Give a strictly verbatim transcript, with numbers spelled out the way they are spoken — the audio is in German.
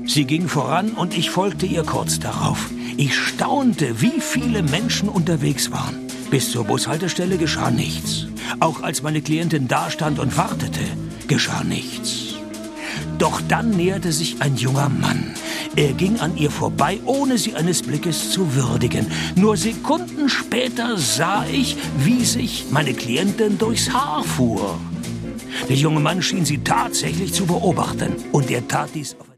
Sie ging voran und ich folgte ihr kurz darauf. Ich staunte, wie viele Menschen unterwegs waren. Bis zur Bushaltestelle geschah nichts. Auch als meine Klientin dastand und wartete, geschah nichts. Doch dann näherte sich ein junger Mann. Er ging an ihr vorbei, ohne sie eines Blickes zu würdigen. Nur Sekunden später sah ich, wie sich meine Klientin durchs Haar fuhr. Der junge Mann schien sie tatsächlich zu beobachten. Und er tat dies auf